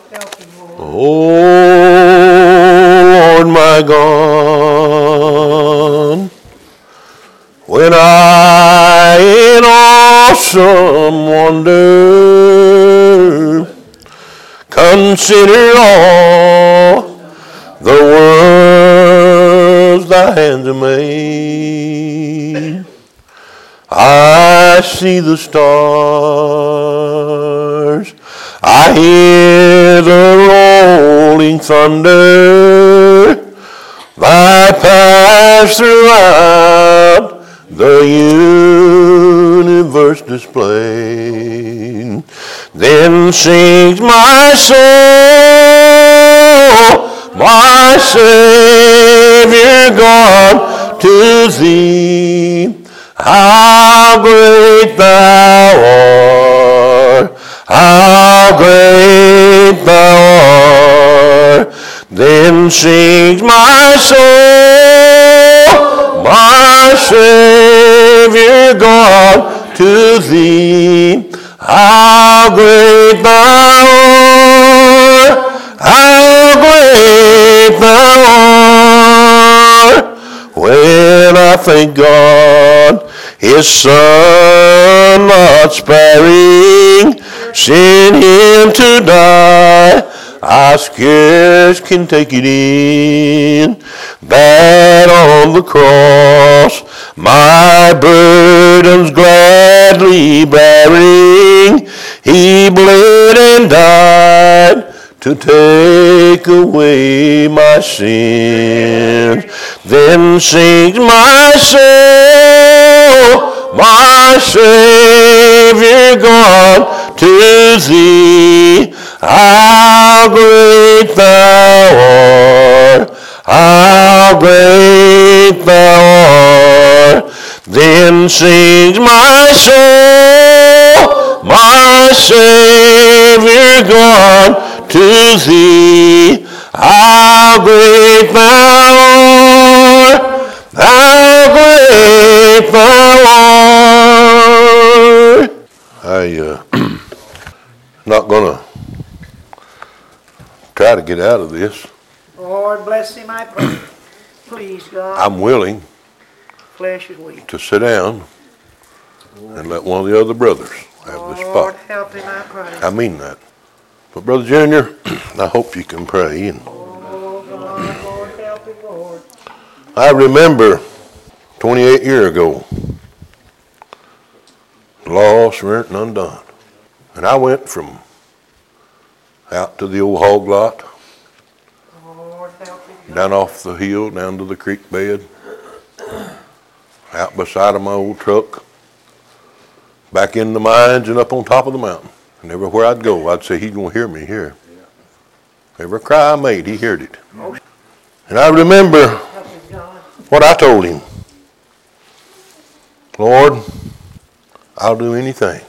Oh, Lord my God, when I in awesome wonder consider all the worlds thy hands have made, I see the stars, I hear the rolling thunder, thy paths throughout the universe displayed. Then sings my soul, my Savior God, to thee. How great thou art, how great thou art. Then sings my soul, my Savior God, to thee. How great thou art, how great thou art. When I thank God, His Son not sparing, sent Him to die, I scarce can take it in, that on the cross my burdens gladly bearing, He bled and died to take away my sins. Then sings my soul, my Savior God, to thee. How great thou art, how great thou art. Then sings my soul, my Savior God, to thee. How great thou art, how great thou art. I'm not going to try to get out of this. Lord bless him, I pray. Please, God. I'm willing Flesh is weak. to sit down and let one of the other brothers have the spot. Lord help him, I pray. I mean that. But Brother Junior, I hope you can pray. And Oh, God, Lord help him, Lord. I remember 28 years ago, lost, rent, and undone. And I went from out to the old hog lot, Lord help him. down off the hill, down to the creek bed, out beside of my old truck, back in the mines and up on top of the mountain. And everywhere I'd go, I'd say, He's going to hear me here. Every cry I made, He heard it. And I remember what I told Him. Lord, I'll do anything.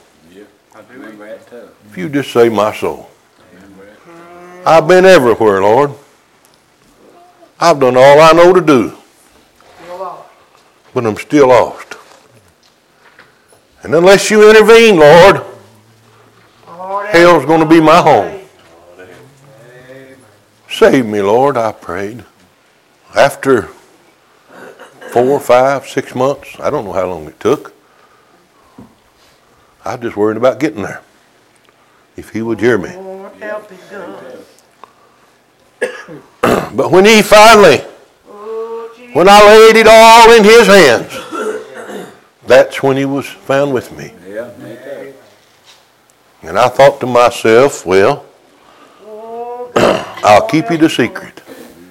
If you just save my soul. I've been everywhere, Lord. I've done all I know to do. But I'm still lost. And unless you intervene, Lord, hell's going to be my home. Save me, Lord, I prayed. After 4, 5, 6 months, I don't know how long it took, I was just worried about getting there. If He would hear me. But when He finally, when I laid it all in His hands, that's when He was found with me. And I thought to myself, well, I'll keep it a secret.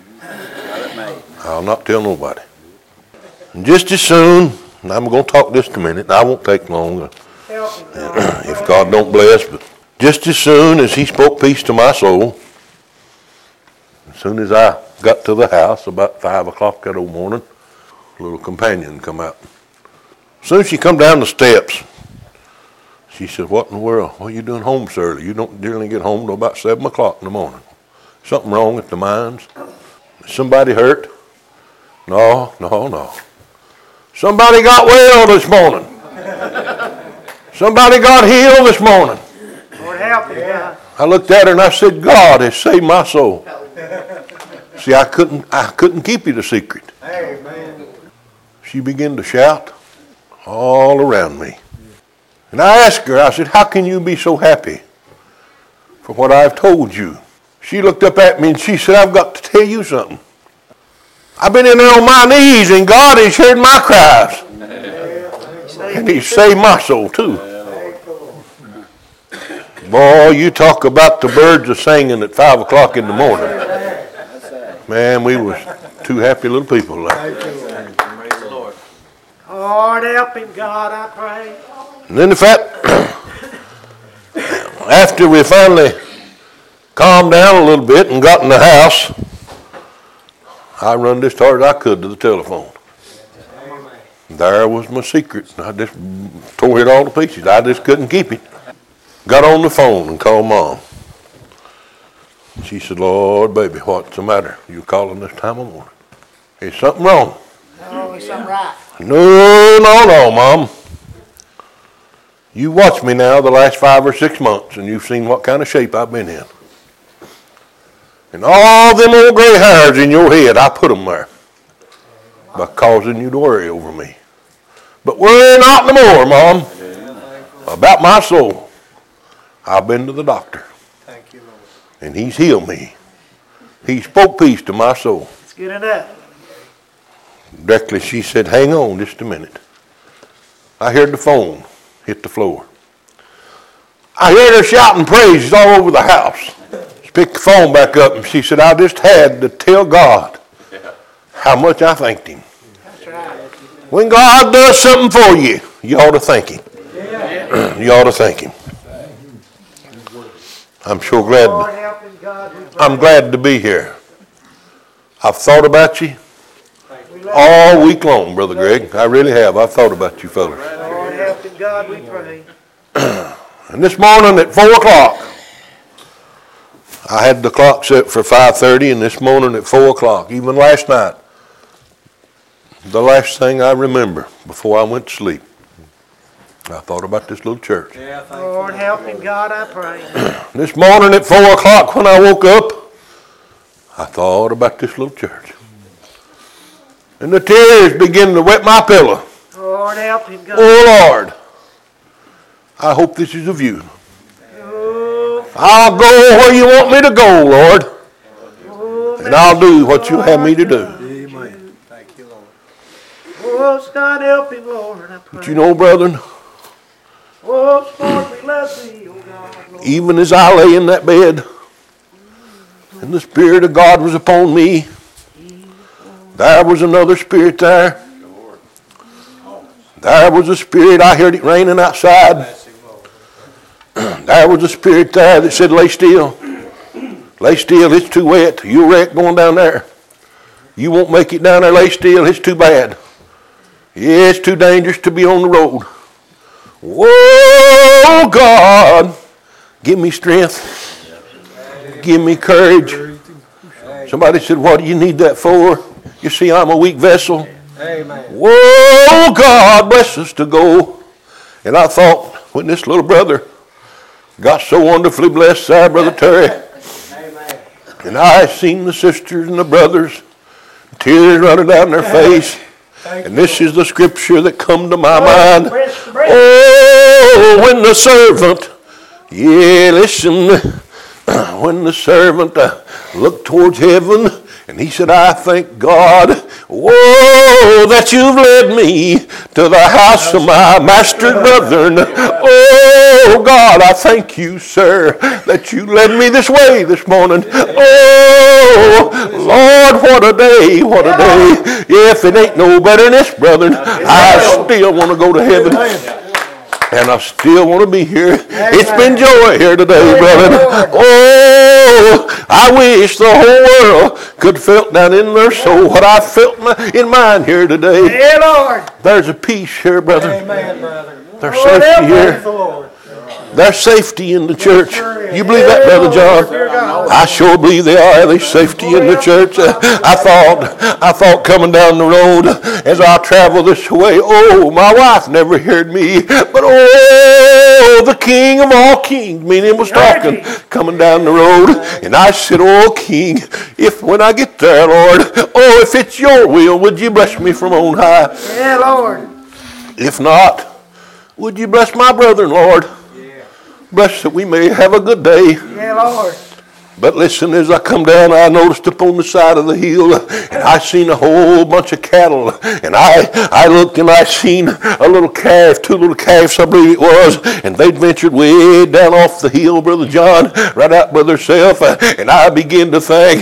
I'll not tell nobody. And just as soon, and I'm going to talk just a minute, and I won't take long if God don't bless, but just as soon as He spoke peace to my soul, as soon as I got to the house about 5 o'clock that old morning, a little companion come out. As soon as she come down the steps, she said, what in the world? What are you doing home so early? You don't generally get home till about 7 o'clock in the morning. Something wrong at the mines? Somebody hurt? No. Somebody got well this morning. Somebody got healed this morning. Lord help you, God. I looked at her and I said, God has saved my soul. See, I couldn't keep it a secret. Amen. She began to shout all around me. And I asked her, I said, how can you be so happy for what I've told you? She looked up at me and she said, I've got to tell you something. I've been in there on my knees and God has heard my cries. And He saved my soul too. Boy, you talk about the birds of singing at 5 o'clock in the morning. Man, we was two happy little people. Lord, help him, God, I pray. And then in fact, after we finally calmed down a little bit and got in the house, I run as hard as I could to the telephone. There was my secret. I just tore it all to pieces. I just couldn't keep it. Got on the phone and called Mom. She said, Lord, baby, what's the matter? You calling this time of morning? Is something wrong? Oh, is something right? No, Mom. You watched me now the last 5 or 6 months, and you've seen what kind of shape I've been in. And all them old gray hairs in your head, I put them there by causing you to worry over me. But worry not no more, Mom, about my soul. I've been to the doctor. Thank you, Lord. And He's healed me. He spoke peace to my soul. It's good enough. Directly she said, hang on just a minute. I heard the phone hit the floor. I heard her shouting praises all over the house. She picked the phone back up and she said, I just had to tell God how much I thanked Him. That's right. When God does something for you, you ought to thank Him. You ought to thank Him. I'm sure Lord, glad. help him, God, we pray. I'm glad to be here. I've thought about you We love all week long, Brother Greg. I really have. I've thought about you fellas. you. Lord, help him, God, we pray. And this morning at 4 o'clock, I had the clock set for 5:30, and this morning at 4 o'clock, even last night, the last thing I remember before I went to sleep, I thought about this little church. Yeah, thank Lord, help him, God, I pray. This morning at 4 o'clock when I woke up, I thought about this little church. And the tears began to wet my pillow. Lord, help him, God. Oh, Lord, I hope this is of you. Oh, I'll go where you want me to go, Lord, oh, and I'll do what you have me to do. Amen. Thank you, Lord. oh, God, help him, Lord, I pray. But you know, brethren, Oh, Lord, we love thee, oh God, Lord. even as I lay in that bed and the Spirit of God was upon me, there was another spirit there. There was a spirit, I heard it raining outside. There was a spirit there that said, lay still. Lay still, it's too wet. You'll wreck going down there. You won't make it down there, lay still, it's too bad. Yeah, it's too dangerous to be on the road. Whoa, God, give me strength. Give me courage. Somebody said, what do you need that for? You see, I'm a weak vessel. Amen. Whoa, God, bless us to go. And I thought, when this little brother got so wonderfully blessed there, Brother Terry, Amen. and I seen the sisters and the brothers, tears running down their face, and this is the scripture that come to my mind. Oh, when the servant, yeah, listen, when the servant looked towards heaven, and he said, I thank God, whoa, that you've led me to the house of my master's brethren. Oh, God, I thank you, sir, that you led me this way this morning. Oh, Lord, what a day, what a day. If it ain't no better than this, brethren, I still want to go to heaven. And I still want to be here. It's been joy here today, brethren. Oh, I wish the whole world could felt down in their soul what I felt in mine here today. Hey, Lord. There's a peace here, brethren. Amen, brother. There's Lord, safety help here. Praise the Lord. There's safety in the church. You believe that, Brother John? I sure believe they are. There's safety in the church. I thought coming down the road as I travel this way, oh, my wife never heard me, but oh, the King of all kings, me and him was talking, coming down the road, and I said, oh, King, if when I get there, Lord, oh, if it's your will, would you bless me from on high? Yeah, Lord. If not, would you bless my brethren, Lord? Bless that we may have a good day. Yeah, Lord. But listen, as I come down, I noticed up on the side of the hill, and I seen a whole bunch of cattle. And I looked and I seen a little calf, 2 little calves, I believe it was, and they'd ventured way down off the hill, Brother John, right out by themselves. And I began to think,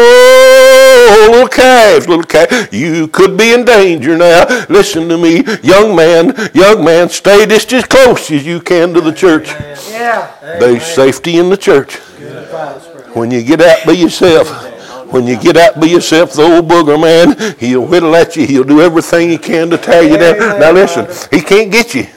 oh, little calves, you could be in danger now. Listen to me, young man, stay just as close as you can to the church. Yeah. There's safety in the church. When you get out by yourself, the old booger man, he'll whittle at you. He'll do everything he can to tear you down. Now listen, he can't get you.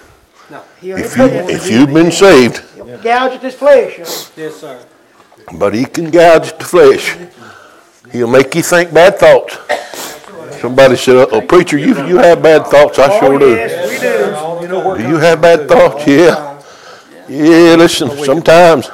If you've been saved. He'll gouge at his flesh. Yes, sir. But he can gouge at the flesh. He'll make you think bad thoughts. Somebody said, oh, preacher, you have bad thoughts. I sure do. Yes, we do. Do you have bad thoughts? Yeah. Yeah, listen, sometimes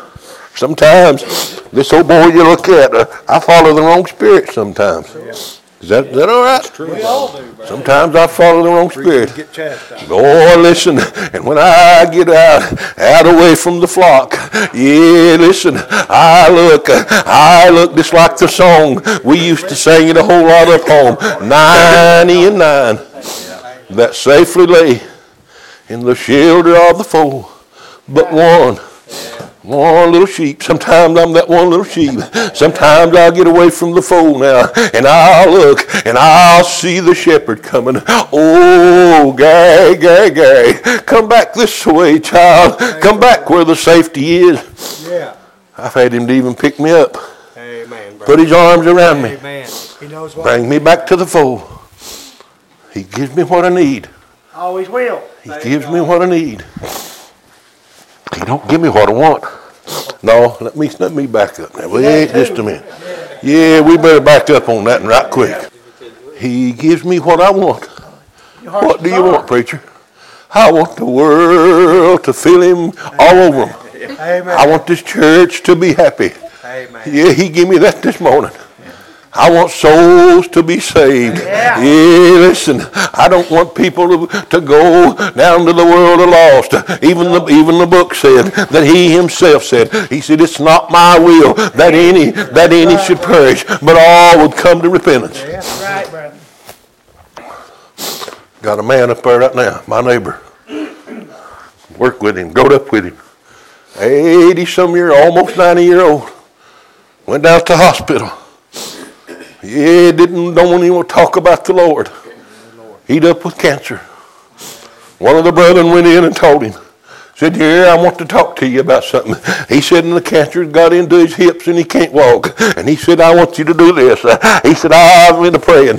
this old boy you look at, I follow the wrong spirit sometimes. Is that all right? We all do, brother. Sometimes I follow the wrong spirit. Get chastised. Boy, listen, and when I get out away from the flock, yeah, listen, I look just like the song we used to sing it a whole lot up home, 90 and 9, that safely lay in the shelter of the fold, but one little sheep. Sometimes I'm that one little sheep. Sometimes I'll get away from the fold now, and I'll look, and I'll see the shepherd coming. Oh, Gary, come back this way, child. Come back where the safety is. Yeah. I've had him to even pick me up. Amen, brother. Put his arms around me. Amen. He knows what. Bring me back to the fold. He gives me what I need. Always will. He gives me what I need. He don't give me what I want. No, let me back up now. Wait just a minute. Yeah, we better back up on that right quick. He gives me what I want. What do you want, preacher? I want the world to feel him all over him. Amen. I want this church to be happy. Amen. Yeah, he gave me that this morning. I want souls to be saved. Yeah. Listen, I don't want people to go down to the world of lost. Even the book said that he himself said, he said, it's not my will that any should perish, but all would come to repentance. That's right, brother. Got a man up there right now, my neighbor. Worked with him, growed up with him. 80-some year, almost 90-year-old. Went down to the hospital. Yeah, don't even talk about the Lord. He'd up with cancer. One of the brethren went in and told him, said, yeah, I want to talk to you about something. He said, and the cancer got into his hips and he can't walk. And he said, I want you to do this. He said, I've been praying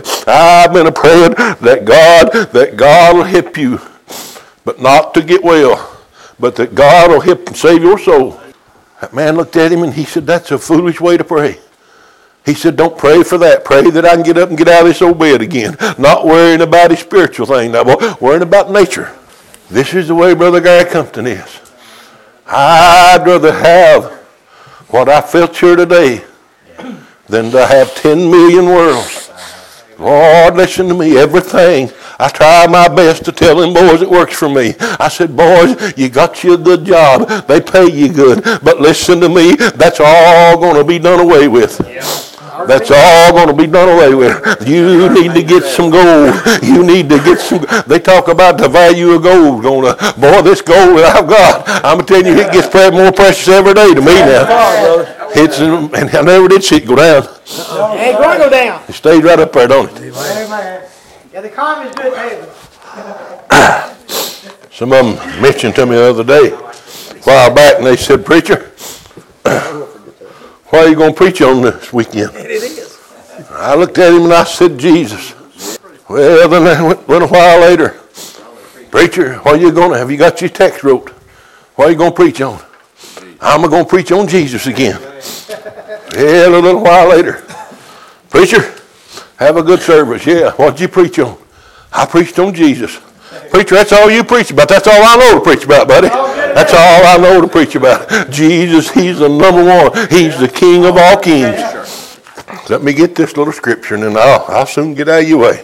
that God will help you, but not to get well, but that God will help and save your soul. That man looked at him and he said, that's a foolish way to pray. He said, don't pray for that. Pray that I can get up and get out of this old bed again. Not worrying about a spiritual thing, now, boy, worrying about nature. This is the way Brother Gary Compton is. I'd rather have what I felt here today than to have 10 million worlds. Lord, listen to me. Everything, I try my best to tell them boys it works for me. I said, boys, you got you a good job. They pay you good. But listen to me. That's all going to be done away with. That's all going to be done away with. You need to get some gold. You need to get some. They talk about the value of gold. Boy, this gold that I've got, I'm telling you, it gets more precious every day to me now. And I never did see it go down. It ain't going to go down. It stays right up there, don't it? Amen. Yeah, the economy's good in heaven. Some of them mentioned to me the other day, a while back, and they said, preacher, what are you going to preach on this weekend? It is. I looked at him and I said, Jesus. Well, then I went a while later. Preacher, what are you going to, have you got your text wrote? What are you going to preach on? I'm going to preach on Jesus again. Yeah, a little while later. Preacher, have a good service. Yeah, what'd you preach on? I preached on Jesus. Preacher, that's all you preach about. That's all I know to preach about, buddy. That's all I know to preach about. Jesus, he's the number one. He's the King of all kings. Let me get this little scripture, and then I'll soon get out of your way.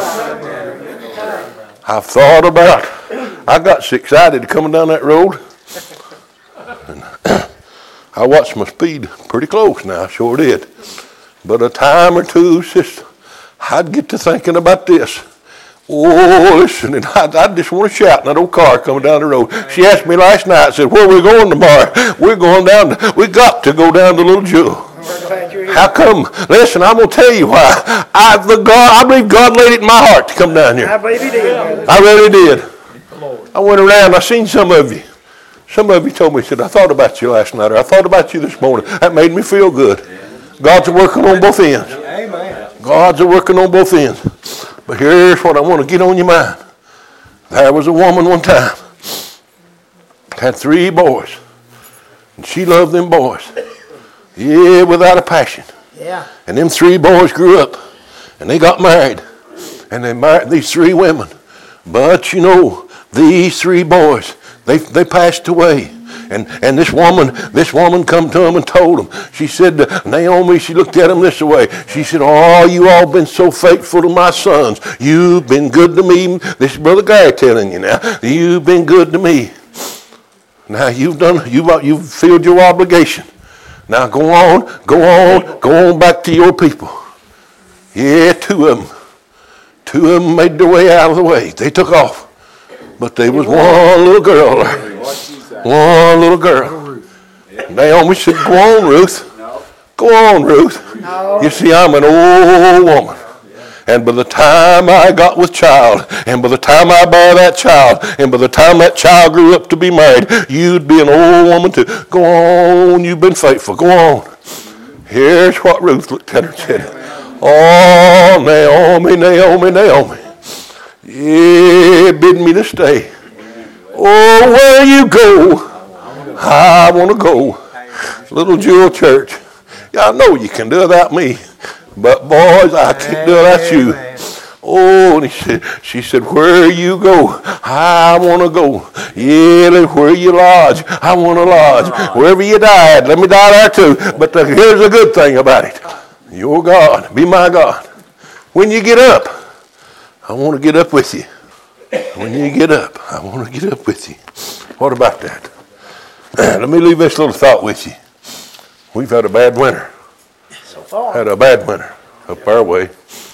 I've thought about, I got so excited coming down that road. And I watched my speed pretty close now, I sure did. But a time or two, sister, I'd get to thinking about this. Oh, listen, and I just want to shout in that old car coming down the road. She asked me last night, said, where are we going tomorrow? We're going down, we got to go down to Little Jewel. How come? Listen, I'm going to tell you why. I believe God laid it in my heart to come down here. I believe he did. I really did. I went around, I seen some of you. Some of you told me, said, I thought about you last night, or I thought about you this morning. That made me feel good. God's working on both ends. Amen. God's working on both ends. But here's what I want to get on your mind. There was a woman one time, had 3 boys, and she loved them boys. Yeah, without a passion. Yeah. And them 3 boys grew up, and they got married, and they married these 3 women. But you know, these 3 boys, they passed away. And this woman come to them and told them. She said, Naomi, she looked at them this way. She said, oh, you all been so faithful to my sons. You've been good to me. This is Brother Gary telling you now. You've been good to me. Now you've filled your obligation. Now go on back to your people. Yeah, 2 of them. 2 of them made their way out of the way. They took off. But there was one little girl there. One little girl. Naomi said, go on, Ruth. Go on, Ruth. You see, I'm an old woman. And by the time I got with child, and by the time I bore that child, and by the time that child grew up to be married, you'd be an old woman too. Go on, you've been faithful. Go on. Here's what Ruth looked at her and said. Oh, Naomi, Naomi, Naomi. Yeah, bid me to stay. Oh, where you go, I want to go. Little Jewel Church. Yeah, I know you can do it without me. But boys, I can't do it without you. Oh, and she said, where you go, I want to go. Yeah, where you lodge, I want to lodge. Wherever you died, let me die there too. But here's a good thing about it. Your God, be my God. When you get up, I want to get up with you. When you get up, I want to get up with you. What about that? Let me leave this little thought with you. We've had a bad winter. So far. Had a bad winter up our way.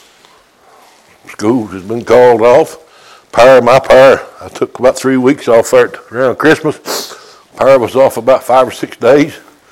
Schools has been called off. My power, I took about 3 weeks off there around Christmas. Power was off about 5 or 6 days.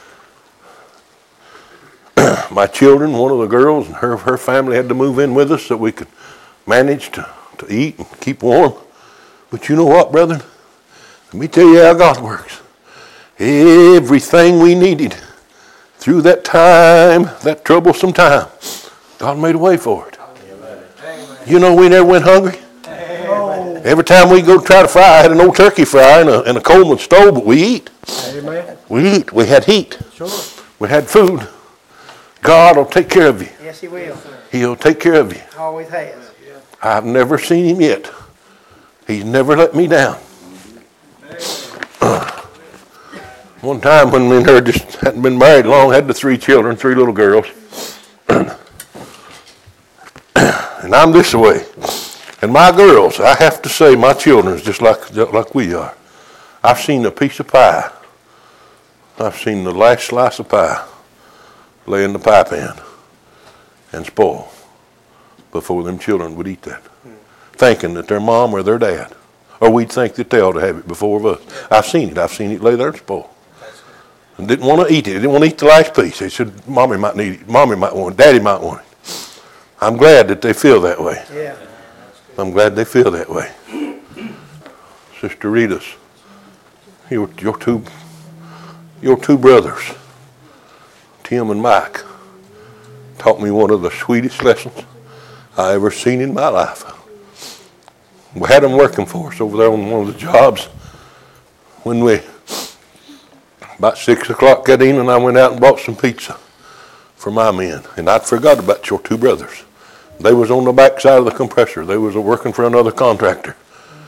My children, one of the girls, and her family had to move in with us so we could manage to eat and keep warm. But you know what, brethren? Let me tell you how God works. Everything we needed through that time, that troublesome time, God made a way for it. Amen. You know we never went hungry. Amen. Every time we go try to fry, I had an old turkey fryer and a Coleman stove, but we eat. Amen. We eat. We had heat. Sure. We had food. God will take care of you. Yes, he will. He'll take care of you. Always has. I've never seen him yet. He's never let me down. One time when me and her just hadn't been married long, had the 3 children, 3 little girls. And I'm this way. And my girls, I have to say, my children is just like we are. I've seen a piece of pie. I've seen the last slice of pie lay in the pie pan and spoil before them children would eat that, thinking that their mom or their dad, or we'd think that they ought to have it before us. I've seen it lay there and spoil. And didn't want to eat it. They didn't want to eat the last piece. They said, Mommy might need it. Mommy might want it. Daddy might want it. I'm glad that they feel that way. Yeah. I'm glad they feel that way. Sister Rita's, your two brothers, Tim and Mike, taught me one of the sweetest lessons I ever seen in my life. We had them working for us over there on one of the jobs. When we, about 6 o'clock got in, and I went out and bought some pizza. for my men. And I'd forgot about your two brothers. They was on the back side of the compressor. They was working for another contractor.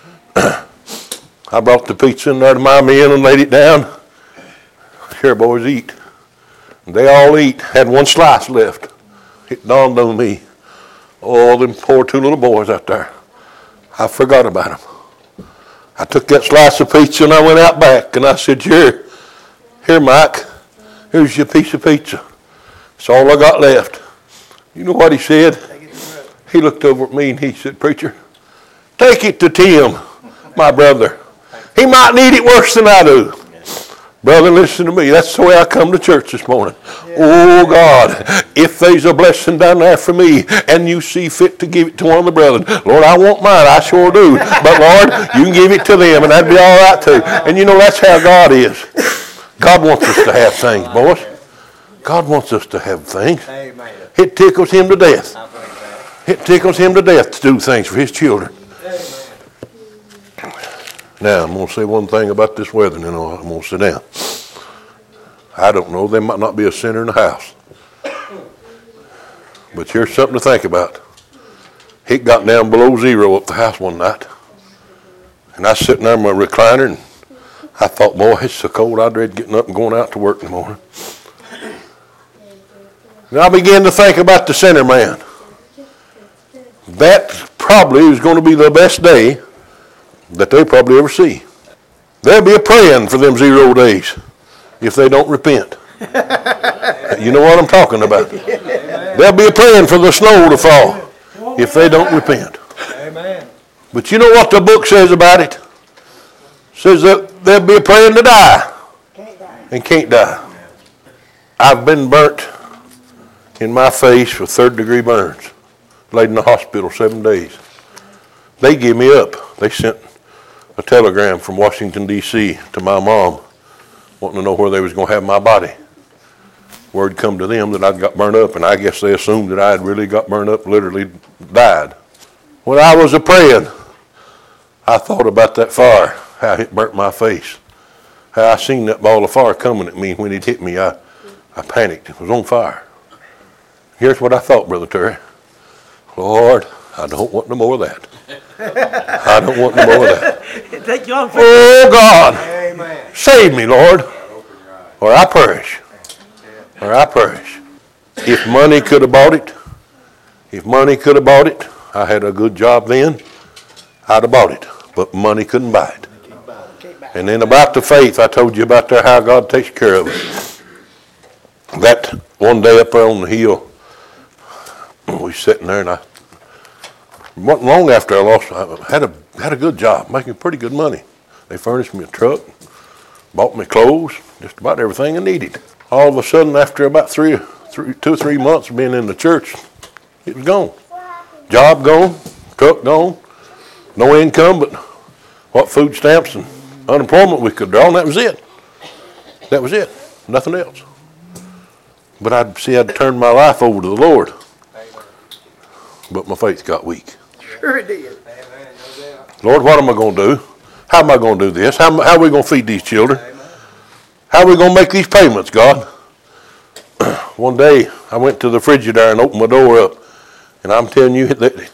I brought the pizza in there to my men and laid it down. Here, boys, eat. And they all eat. Had one slice left. It dawned on me. Oh, them poor two little boys out there. I forgot about them. I took that slice of pizza and I went out back and I said, here, Mike, here's your piece of pizza. It's all I got left. You know what he said? He looked over at me and he said, preacher, take it to Tim, my brother. He might need it worse than I do. Brother, listen to me. That's the way I come to church this morning. Oh, God, if there's a blessing down there for me and you see fit to give it to one of the brethren, Lord, I want mine. I sure do. But, Lord, you can give it to them, and that'd be all right, too. And, you know, that's how God is. God wants us to have things, boys. God wants us to have things. It tickles him to death. It tickles him to death to do things for his children. Now, I'm going to say one thing about this weather, and then I'm going to sit down. I don't know, there might not be a sinner in the house. But here's something to think about. It got down below zero up the house one night. And I was sitting there in my recliner, and I thought, boy, it's so cold, I'd dread getting up and going out to work in the morning. And I began to think about the sinner man. That probably is going to be the best day that they probably ever see. There'll be a praying for them 0 days if they don't repent. You know what I'm talking about. There'll be a praying for the snow to fall if they don't repent. But you know what the book says about it? It says that there'll be a praying to die and can't die. I've been burnt in my face with 3rd-degree burns. Laid in the hospital 7 days. They gave me up. They sent a telegram from Washington, D.C. to my mom wanting to know where they was going to have my body. Word come to them that I'd got burned up, and I guess they assumed that I had really got burned up, literally died. When I was a-praying, I thought about that fire, how it burnt my face, how I seen that ball of fire coming at me. When it hit me, I panicked. It was on fire. Here's what I thought, Brother Terry. Lord, I don't want no more of that. I don't want no more of that. Oh, God, save me, Lord, or I perish. Or I perish. If money could have bought it, I had a good job then, I'd have bought it. But money couldn't buy it. And then about the faith, I told you about there, how God takes care of it. That one day up there on the hill, we was sitting there, and I wasn't long after I lost. I had a good job, making pretty good money. They furnished me a truck, bought me clothes, just about everything I needed. All of a sudden, after about 2 or 3 months of being in the church, it was gone. Job gone, truck gone, no income but what food stamps and unemployment we could draw, and that was it. That was it, nothing else. But I'd turned my life over to the Lord. But my faith got weak. Sure it did. Lord, what am I going to do? How am I going to do this? How are we going to feed these children? How are we going to make these payments, God? One day, I went to the Frigidaire and opened my door up. And I'm telling you,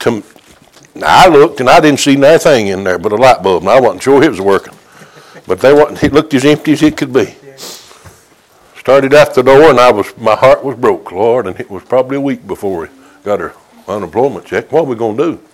I looked and I didn't see anything in there but a light bulb. And I wasn't sure it was working. But it looked as empty as it could be. Started out the door and my heart was broke, Lord. And it was probably a week before we got her unemployment check. What are we going to do?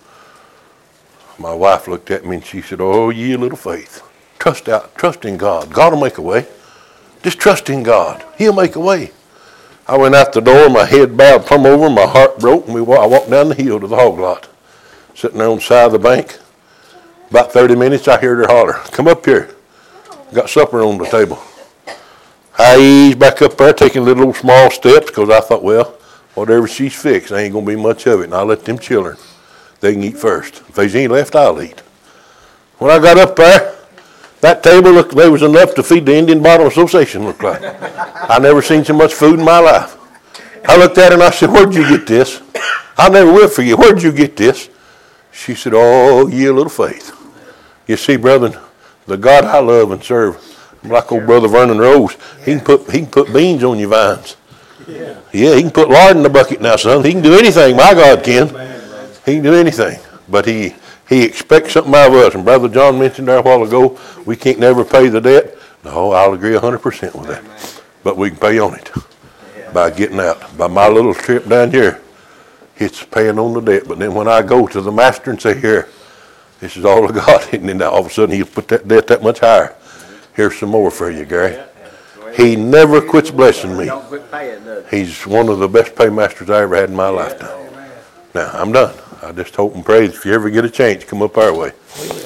My wife looked at me and she said, oh, ye little faith. Trust in God. God will make a way. Just trust in God. He'll make a way. I went out the door, my head bowed plumb over, my heart broke, and I walked down the hill to the hog lot. Sitting there on the side of the bank. About 30 minutes, I heard her holler, come up here. Got supper on the table. I eased back up there, taking little small steps, because I thought, well, whatever she's fixed, there ain't going to be much of it, and I'll let them children. They can eat first. If there's any left, I'll eat. When I got up there, that table looked, there was enough to feed the Indian Bottle Association, looked like. I never seen so much food in my life. I looked at her and I said, where'd you get this? I never will for you. Where'd you get this? She said, oh, ye little faith. You see, brethren, the God I love and serve, like old Brother Vernon Rose, he can put beans on your vines. Yeah, he can put lard in the bucket now, son. He can do anything. My God can. He can do anything. But he expects something out of us. And Brother John mentioned there a while ago, we can't never pay the debt. No, I'll agree 100% with that. But we can pay on it by getting out. By my little trip down here, it's paying on the debt. But then when I go to the master and say, here, this is all I got, and then all of a sudden he'll put that debt that much higher. Here's some more for you, Gary. He never quits blessing me. He's one of the best paymasters I ever had in my lifetime. Now, I'm done. I just hope and pray that if you ever get a chance, come up our way.